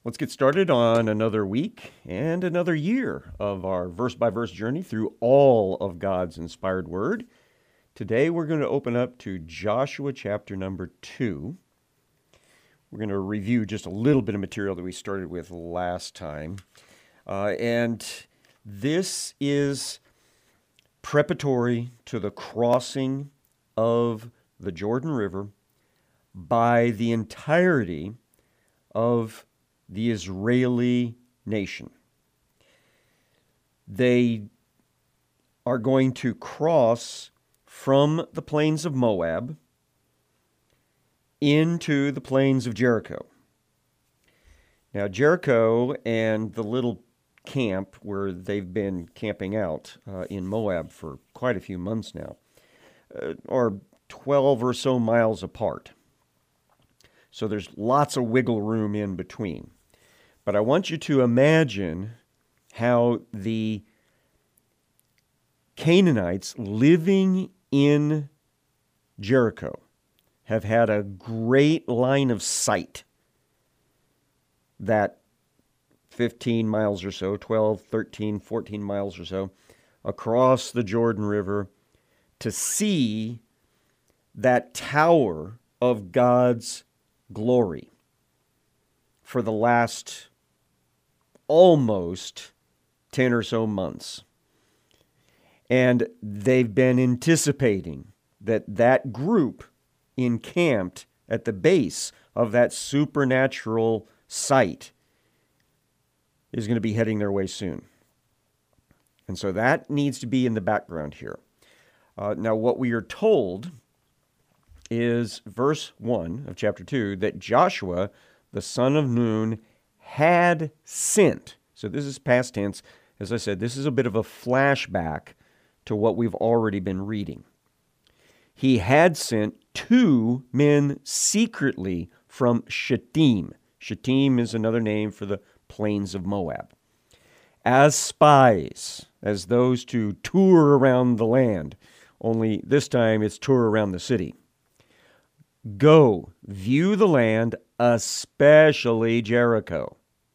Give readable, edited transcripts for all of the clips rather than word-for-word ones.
Let's get started on another week and another year of our verse by verse journey through all of God's inspired word. Today we're going to open up to Joshua chapter number 2. We're going to review just a little bit of material that we started with last time. And this is preparatory to the crossing of the Jordan River by the entirety of the Israeli nation. They are going to cross from the plains of Moab into the plains of Jericho. Now, Jericho and the little camp where they've been camping out in Moab for quite a few months now are 12 or so miles apart. So there's lots of wiggle room in between. But I want you to imagine how the Canaanites living in Jericho have had a great line of sight that 15 miles or so, 12, 13, 14 miles or so, across the Jordan River to see that tower of God's glory for the last almost 10 or so months. And they've been anticipating that group encamped at the base of that supernatural site is going to be heading their way soon. And so that needs to be in the background here. Now, what we are told is verse 1 of chapter 2, that Joshua, the son of Nun, had sent. So this is past tense. As I said, this is a bit of a flashback to what we've already been reading. He had sent 2 men secretly from Shittim. Shittim is another name for the plains of Moab. As spies, as those to tour around the land, only this time it's tour around the city. Go, view the land, especially Jericho.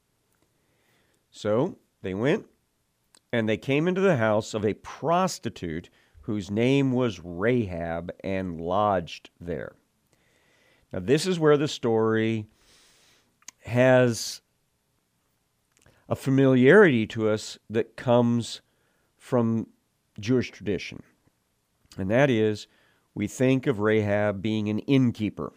So they went, and they came into the house of a prostitute whose name was Rahab, and lodged there. Now, this is where the story has a familiarity to us that comes from Jewish tradition. And that is, we think of Rahab being an innkeeper,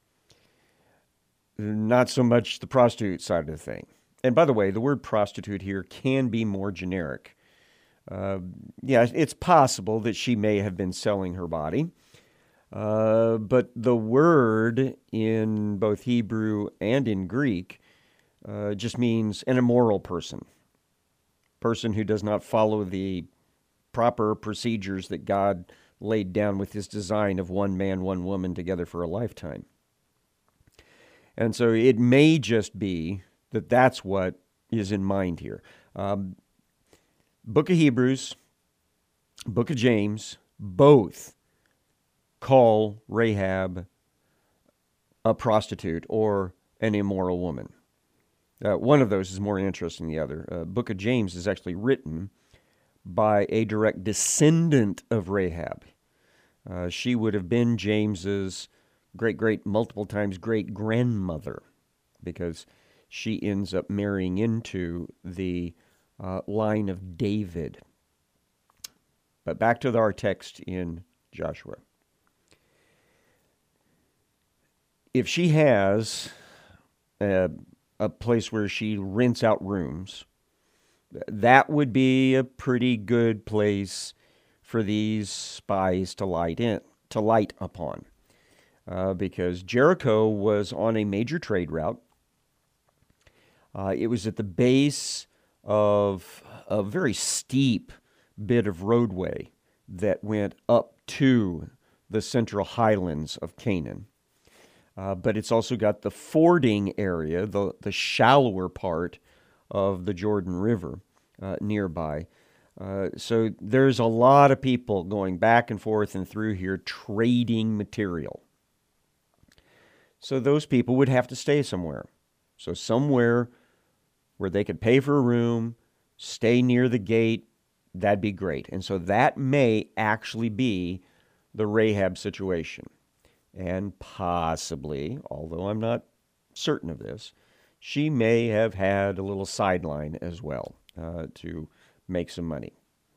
not so much the prostitute side of the thing. And by the way, the word prostitute here can be more generic. It's possible that she may have been selling her body, but the word in both Hebrew and in Greek just means an immoral person who does not follow the proper procedures that God laid down with his design of one man, one woman together for a lifetime. And so it may just be that that's what is in mind here. Book of Hebrews, Book of James, both call Rahab a prostitute or an immoral woman. One of those is more interesting than the other. Book of James is actually written by a direct descendant of Rahab. She would have been James's multiple times great-grandmother, because she ends up marrying into the line of David. But back to our text in Joshua. If she has a place where she rents out rooms, that would be a pretty good place for these spies to light upon, because Jericho was on a major trade route. It was at the base of a very steep bit of roadway that went up to the central highlands of Canaan. But it's also got the fording area, the shallower part of the Jordan River nearby. So there's a lot of people going back and forth and through here trading material. So those people would have to stay somewhere. So somewhere where they could pay for a room, stay near the gate, that'd be great. And so that may actually be the Rahab situation. And possibly, although I'm not certain of this, she may have had a little sideline as well to make some money.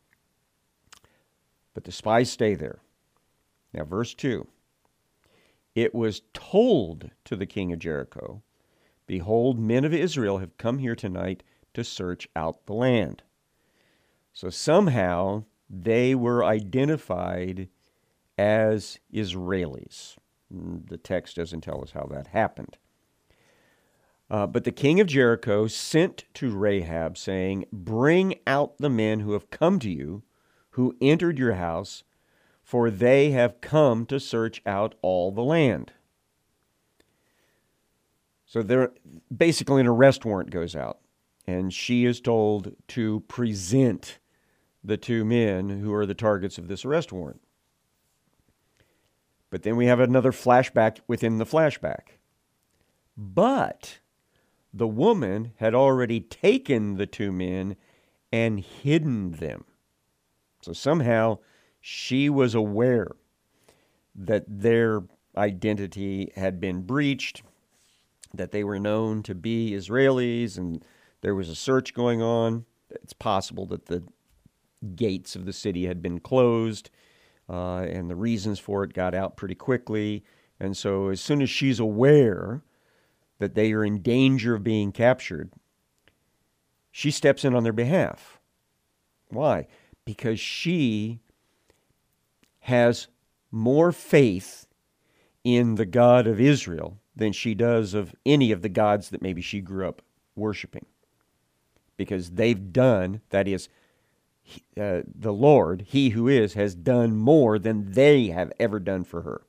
But the spies stay there. Now, verse 2. It was told to the king of Jericho, behold, men of Israel have come here tonight to search out the land. So somehow they were identified as Israelis. The text doesn't tell us how that happened. But the king of Jericho sent to Rahab, saying, bring out the men who have come to you, who entered your house, for they have come to search out all the land. So there, basically an arrest warrant goes out, and she is told to present the two men who are the targets of this arrest warrant. But then we have another flashback within the flashback. But the woman had already taken the two men and hidden them. So somehow she was aware that their identity had been breached, that they were known to be Israelis, and there was a search going on. It's possible that the gates of the city had been closed, and the reasons for it got out pretty quickly. And so as soon as she's aware that they are in danger of being captured, she steps in on their behalf. Why? Because she has more faith in the God of Israel than she does of any of the gods that maybe she grew up worshiping. Because they've done, that is, the Lord, He who is, has done more than they have ever done for her.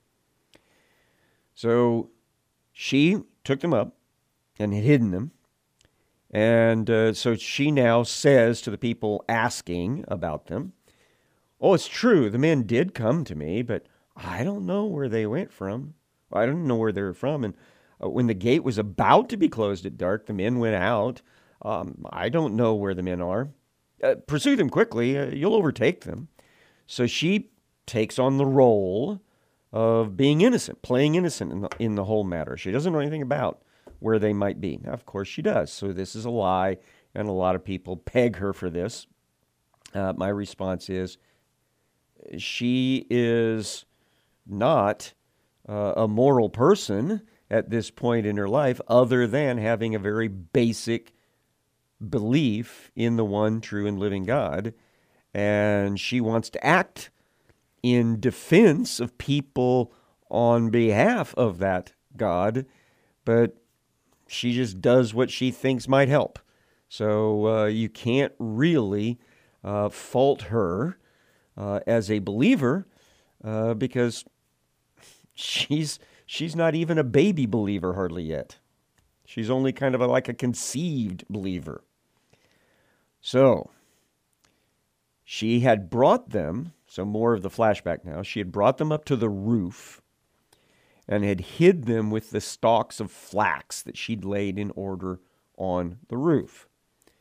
So she took them up and had hidden them. And so she now says to the people asking about them, oh, it's true, the men did come to me, but I don't know where they went from. I don't know where they were from. And when the gate was about to be closed at dark, the men went out. I don't know where the men are. Pursue them quickly. You'll overtake them. So she takes on the role of being innocent, playing innocent in the whole matter. She doesn't know anything about where they might be. Now, of course, she does. So this is a lie, and a lot of people peg her for this. My response is, she is not a moral person at this point in her life, other than having a very basic belief in the one true and living God. And she wants to act in defense of people on behalf of that God, but she just does what she thinks might help. So you can't really fault her as a believer because she's not even a baby believer hardly yet. She's only kind of like a conceived believer. So she had brought them, so more of the flashback now, she had brought them up to the roof and had hid them with the stalks of flax that she'd laid in order on the roof.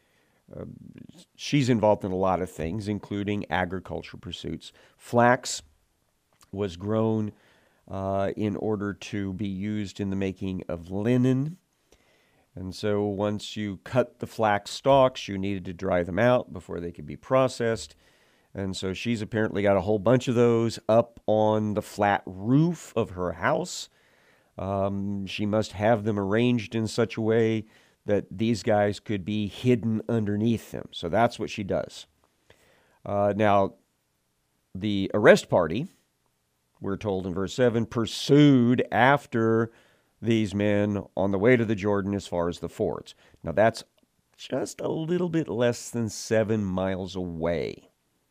She's involved in a lot of things, including agriculture pursuits. Flax was grown in order to be used in the making of linen. And so once you cut the flax stalks, you needed to dry them out before they could be processed. And so she's apparently got a whole bunch of those up on the flat roof of her house. She must have them arranged in such a way that these guys could be hidden underneath them. So that's what she does. Now, the arrest party, we're told in verse 7, pursued after these men on the way to the Jordan as far as the fords. Now, that's just a little bit less than 7 miles away.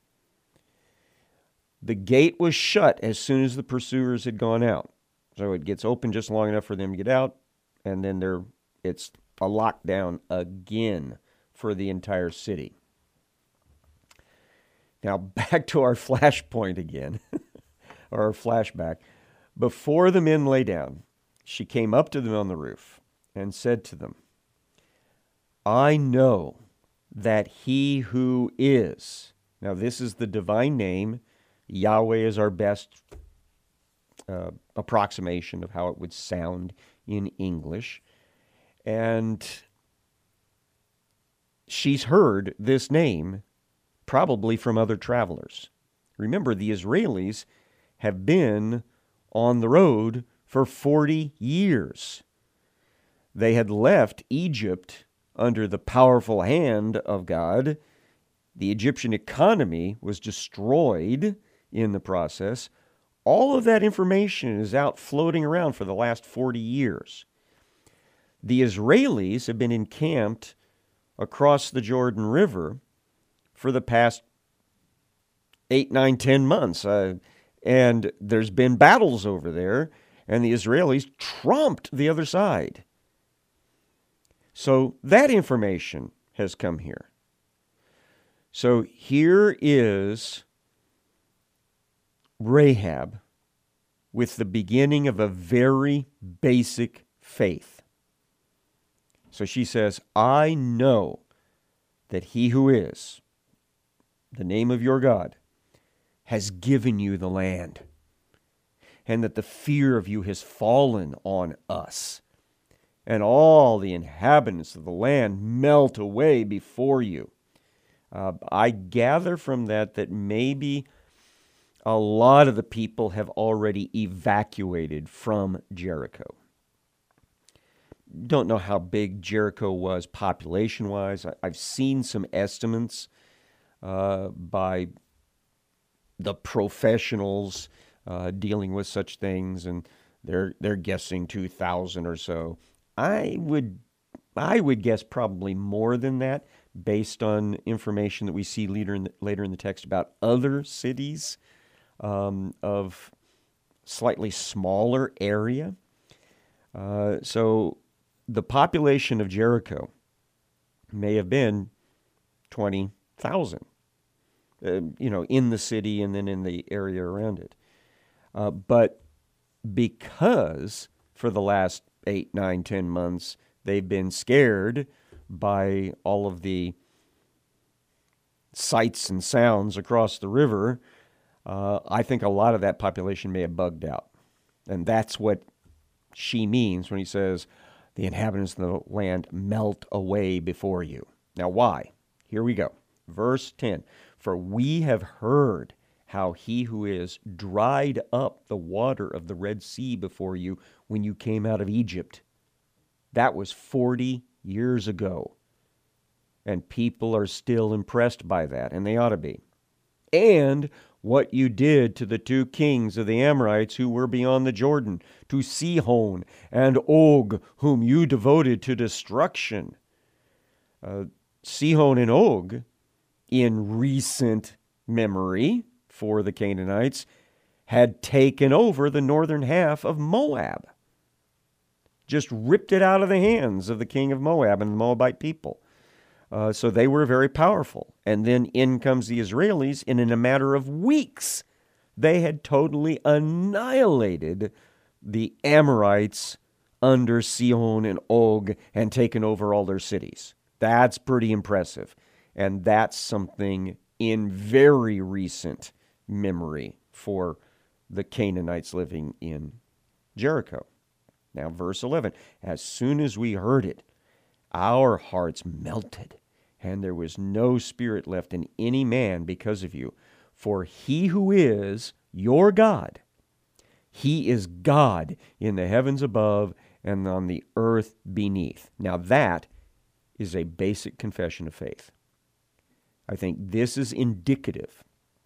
The gate was shut as soon as the pursuers had gone out. So it gets open just long enough for them to get out, and then it's a lockdown again for the entire city. Now, back to our flashpoint again, or our flashback. Before the men lay down, she came up to them on the roof and said to them, I know that he who is, now this is the divine name, Yahweh is our best approximation of how it would sound in English, and she's heard this name probably from other travelers. Remember, the Israelis have been on the road for 40 years. They had left Egypt under the powerful hand of God. The Egyptian economy was destroyed in the process. All of that information is out floating around for the last 40 years. The Israelis have been encamped across the Jordan River for the past 8, 9, 10 months. And there's been battles over there, and the Israelis trumped the other side. So that information has come here. So here is Rahab with the beginning of a very basic faith. So she says, I know that he who is, the name of your God, has given you the land, and that the fear of you has fallen on us, and all the inhabitants of the land melt away before you. I gather from that maybe a lot of the people have already evacuated from Jericho. Don't know how big Jericho was population-wise. I've seen some estimates by the professionals dealing with such things, and they're guessing 2,000 or so. I would guess probably more than that, based on information that we see later in the text about other cities of slightly smaller area. So the population of Jericho may have been 20,000, in the city and then in the area around it. But because for the last 8, 9, 10 months, they've been scared by all of the sights and sounds across the river, I think a lot of that population may have bugged out. And that's what she means when he says, the inhabitants of the land melt away before you. Now, why? Here we go. Verse 10. For we have heard how he who is dried up the water of the Red Sea before you when you came out of Egypt. That was 40 years ago. And people are still impressed by that, and they ought to be. And what you did to the 2 kings of the Amorites who were beyond the Jordan, to Sihon and Og, whom you devoted to destruction. Sihon and Og, in recent memory for the Canaanites, had taken over the northern half of Moab. Just ripped it out of the hands of the king of Moab and the Moabite people. So they were very powerful. And then in comes the Israelis, and in a matter of weeks, they had totally annihilated the Amorites under Sihon and Og and taken over all their cities. That's pretty impressive. And that's something in very recent memory for the Canaanites living in Jericho. Now, verse 11, as soon as we heard it, our hearts melted, and there was no spirit left in any man because of you. For he who is your God, he is God in the heavens above and on the earth beneath. Now that is a basic confession of faith. I think this is indicative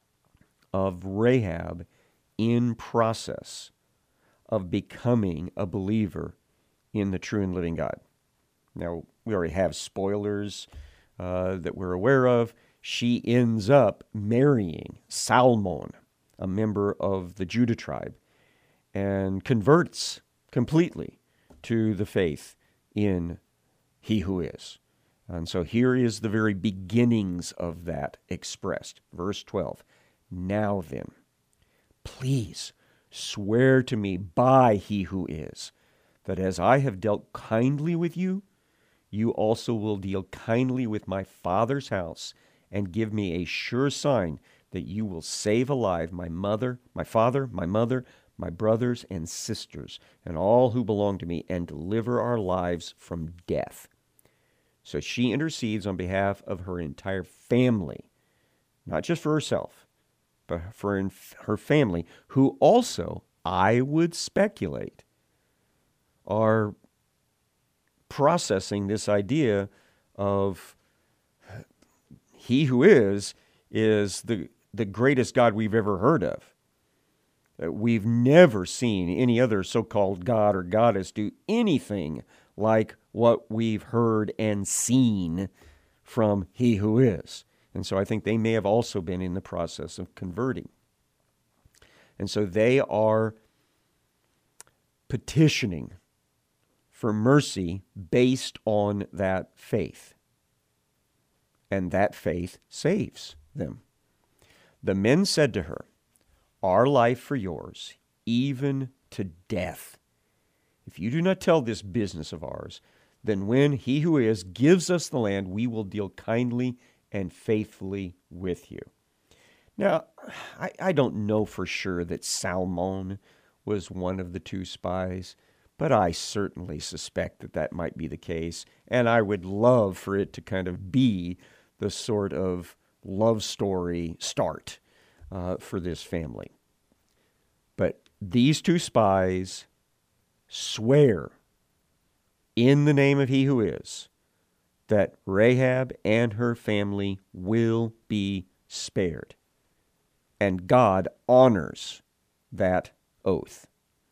of Rahab in process of becoming a believer in the true and living God. Now, we already have spoilers that we're aware of. She ends up marrying Salmon, a member of the Judah tribe, and converts completely to the faith in He who is. And so here is the very beginnings of that expressed. Verse 12, now then, please swear to me by He who is, that as I have dealt kindly with you, you also will deal kindly with my father's house and give me a sure sign that you will save alive my father, my mother, my brothers and sisters, and all who belong to me, and deliver our lives from death." So she intercedes on behalf of her entire family, not just for herself, but for her family, who also, I would speculate, are processing this idea of he who is the greatest God we've ever heard of. We've never seen any other so-called god or goddess do anything like what we've heard and seen from he who is. And so I think they may have also been in the process of converting. And so they are petitioning for mercy based on that faith. And that faith saves them. The men said to her, "Our life for yours, even to death. If you do not tell this business of ours, then when he who is gives us the land, we will deal kindly and faithfully with you." Now, I don't know for sure that Salmon was one of the two spies, but I certainly suspect that that might be the case, and I would love for it to kind of be the sort of love story start for this family. But these two spies swear in the name of he who is that Rahab and her family will be spared. And God honors that oath.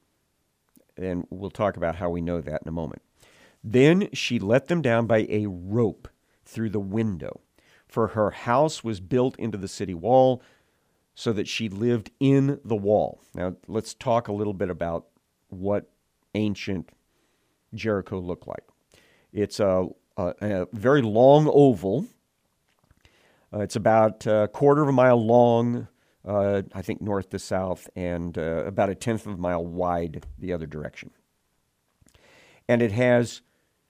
And we'll talk about how we know that in a moment. Then she let them down by a rope through the window, for her house was built into the city wall, so that she lived in the wall. Now, let's talk a little bit about what ancient Jericho looked like. It's a very long oval. It's about a quarter of a mile long, I think north to south, and about a tenth of a mile wide the other direction. And it has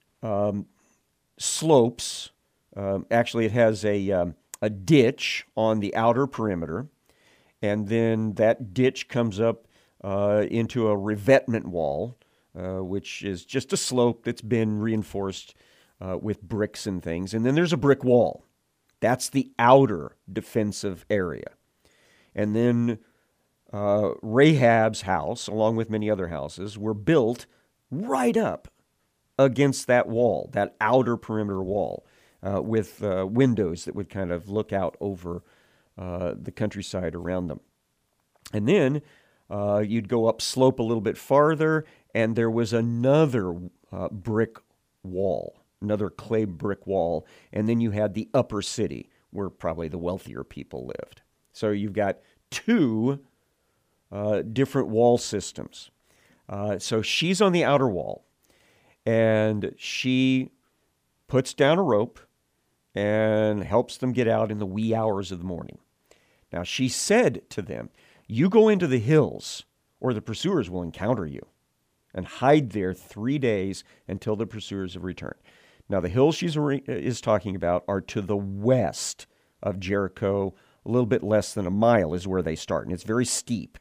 slopes. Actually, it has a ditch on the outer perimeter, and then that ditch comes up into a revetment wall, which is just a slope that's been reinforced with bricks and things. And then there's a brick wall. That's the outer defensive area. And then Rahab's house, along with many other houses, were built right up against that wall, that outer perimeter wall, with windows that would kind of look out over the countryside around them. And then you'd go up slope a little bit farther, and there was another brick wall, another clay brick wall, and then you had the upper city, where probably the wealthier people lived. So you've got two different wall systems. So she's on the outer wall, and she puts down a rope and helps them get out in the wee hours of the morning. Now she said to them, "You go into the hills, or the pursuers will encounter you, and hide there 3 days until the pursuers have returned." Now the hills is talking about are to the west of Jericho. A little bit less than a mile is where they start, and it's very steep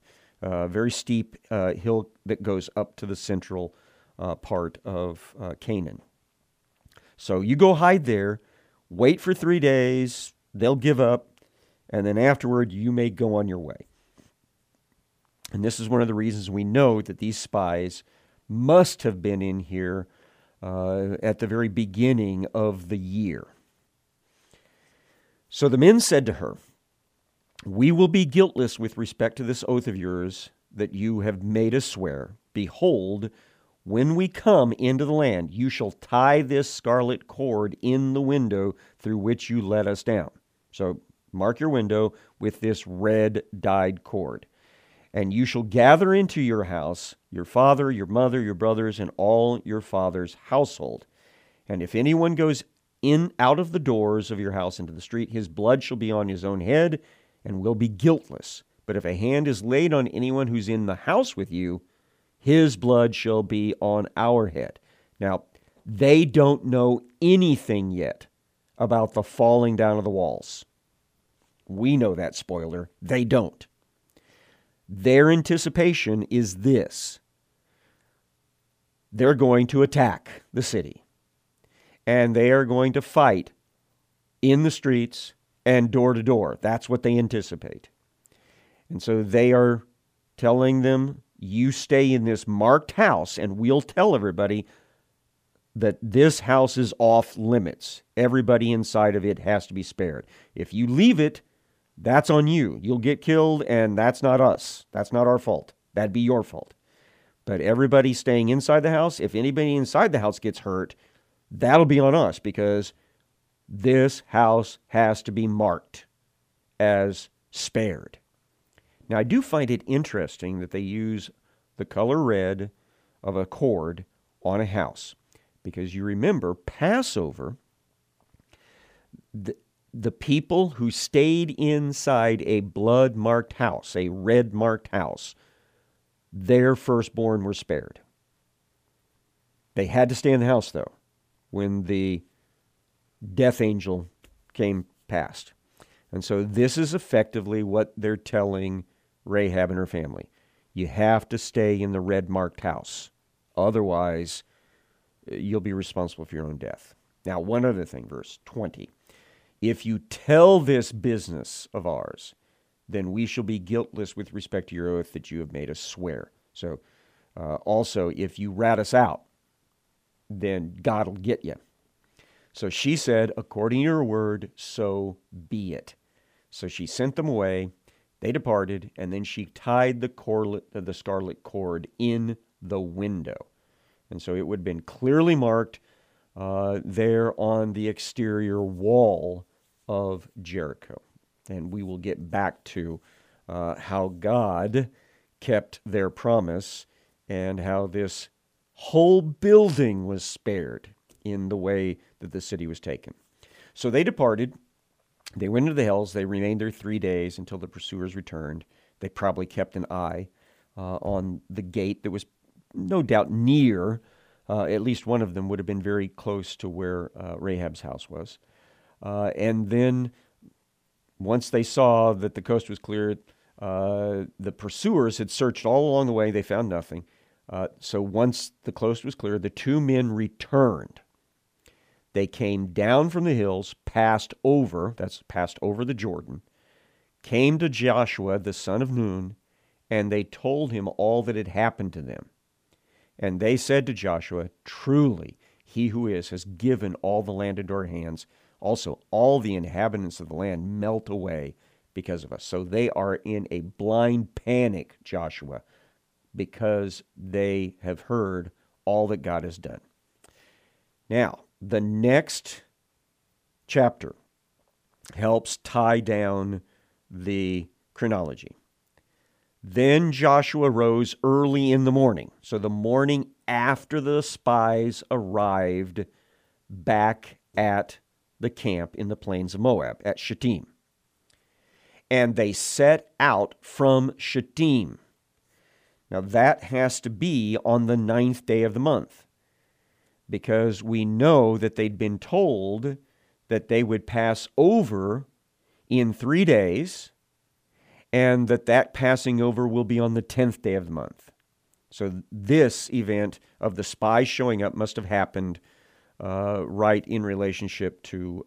hill that goes up to the central part of Canaan. So you go hide there, wait for 3 days, they'll give up, and then afterward you may go on your way. And this is one of the reasons we know that these spies must have been in here at the very beginning of the year. So the men said to her, "We will be guiltless with respect to this oath of yours that you have made us swear. Behold, when we come into the land, you shall tie this scarlet cord in the window through which you let us down." So mark your window with this red dyed cord. "And you shall gather into your house your father, your mother, your brothers, and all your father's household. And if anyone goes in out of the doors of your house into the street, his blood shall be on his own head and will be guiltless. But if a hand is laid on anyone who's in the house with you, his blood shall be on our head. Now, they don't know anything yet about the falling down of the walls. We know that, spoiler. They don't. Their anticipation is this. They're going to attack the city. And they are going to fight in the streets and door to door. That's what they anticipate. And so they are telling them, you stay in this marked house and we'll tell everybody that this house is off limits. Everybody inside of it has to be spared. If you leave it, that's on you. You'll get killed, and that's not us. That's not our fault. That'd be your fault. But everybody staying inside the house, if anybody inside the house gets hurt, that'll be on us, because this house has to be marked as spared. Now, I do find it interesting that they use the color red of a cord on a house, because you remember Passover, the people who stayed inside a blood-marked house, a red-marked house, their firstborn were spared. They had to stay in the house, though, when the death angel came past. And so this is effectively what they're telling Rahab and her family. You have to stay in the red-marked house. Otherwise, you'll be responsible for your own death. Now, one other thing, verse 20. If you tell this business of ours, then we shall be guiltless with respect to your oath that you have made us swear. So, also, if you rat us out, then God will get you. So she said, according to your word, so be it. So she sent them away. They departed, and then she tied the scarlet cord in the window. And so it would have been clearly marked there on the exterior wall of Jericho. And we will get back to how God kept their promise and how this whole building was spared in the way that the city was taken. So they departed. They went into the hills. They remained there 3 days until the pursuers returned. They probably kept an eye on the gate that was no doubt near. At least one of them would have been very close to where Rahab's house was. And then once they saw that the coast was clear, the pursuers had searched all along the way. They found nothing. So once the coast was clear, the two men returned. They came down from the hills, passed over the Jordan, came to Joshua, the son of Nun, and they told him all that had happened to them. And they said to Joshua, truly, he who has given all the land into our hands. Also, all the inhabitants of the land melt away because of us. So they are in a blind panic, Joshua, because they have heard all that God has done. Now, the next chapter helps tie down the chronology. Then Joshua rose early in the morning, so the morning after the spies arrived back at the camp in the plains of Moab, at Shittim. And they set out from Shittim. Now that has to be on the 9th day of the month, because we know that they'd been told that they would pass over in 3 days, and that passing over will be on the 10th day of the month. So this event of the spies showing up must have happened right in relationship to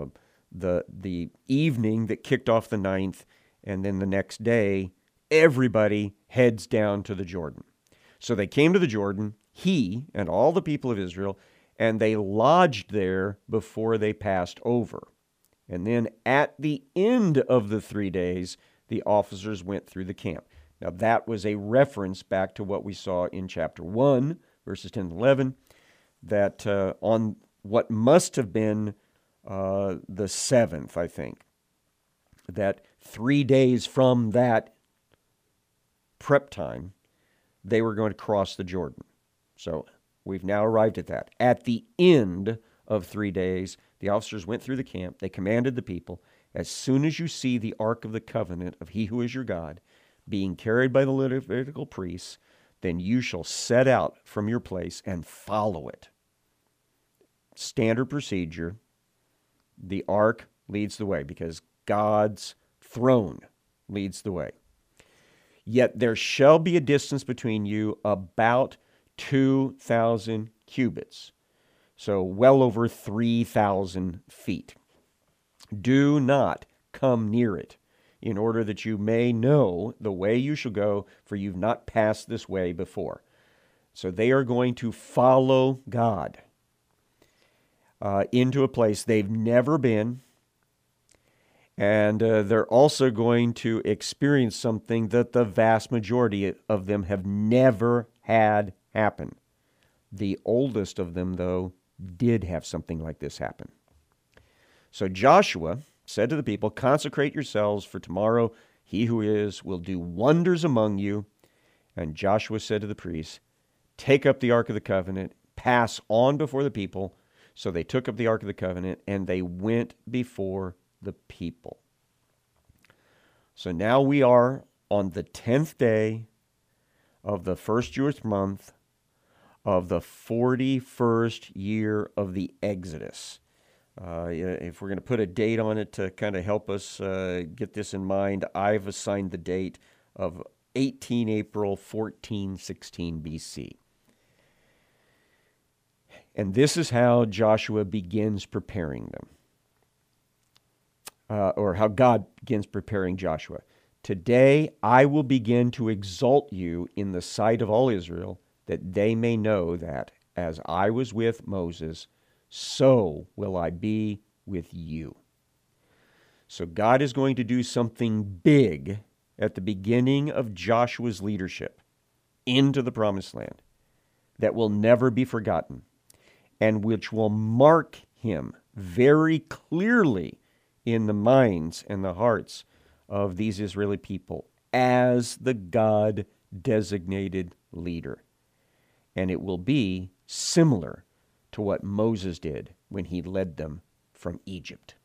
the evening that kicked off the 9th, and then the next day, everybody heads down to the Jordan. So they came to the Jordan, he and all the people of Israel, and they lodged there before they passed over. And then at the end of the 3 days, the officers went through the camp. Now that was a reference back to what we saw in chapter 1, verses 10 and 11, that on what must have been the 7th, I think, that 3 days from that prep time, they were going to cross the Jordan. So we've now arrived at that. At the end of 3 days, the officers went through the camp. They commanded the people, as soon as you see the Ark of the Covenant of He who is your God being carried by the Levitical priests, then you shall set out from your place and follow it. Standard procedure. The ark leads the way because God's throne leads the way. Yet there shall be a distance between you about 2,000 cubits, so well over 3,000 feet. Do not come near it, in order that you may know the way you shall go, for you've not passed this way before. So they are going to follow God into a place they've never been, and they're also going to experience something that the vast majority of them have never had happen. The oldest of them, though, did have something like this happen. So Joshua said to the people, consecrate yourselves, for tomorrow he who is will do wonders among you. And Joshua said to the priests, take up the Ark of the Covenant, pass on before the people. So they took up the Ark of the Covenant, and they went before the people. So now we are on the 10th day of the first Jewish month of the 41st year of the Exodus. If we're going to put a date on it to kind of help us get this in mind, I've assigned the date of 18 April 1416 BC. And this is how Joshua begins preparing them. Or how God begins preparing Joshua. Today I will begin to exalt you in the sight of all Israel, that they may know that as I was with Moses, so will I be with you. So God is going to do something big at the beginning of Joshua's leadership into the promised land that will never be forgotten, and which will mark him very clearly in the minds and the hearts of these Israeli people as the God-designated leader. And it will be similar to what Moses did when he led them from Egypt.